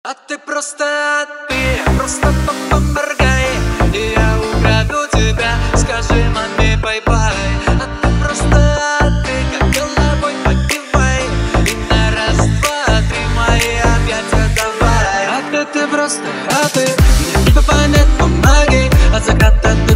А ты просто поморгай, и я украду тебя. Скажи маме бай-бай. А ты как головой покивай, и на раз, два, три мои объятия давай. А ты не понять помоги, от заката до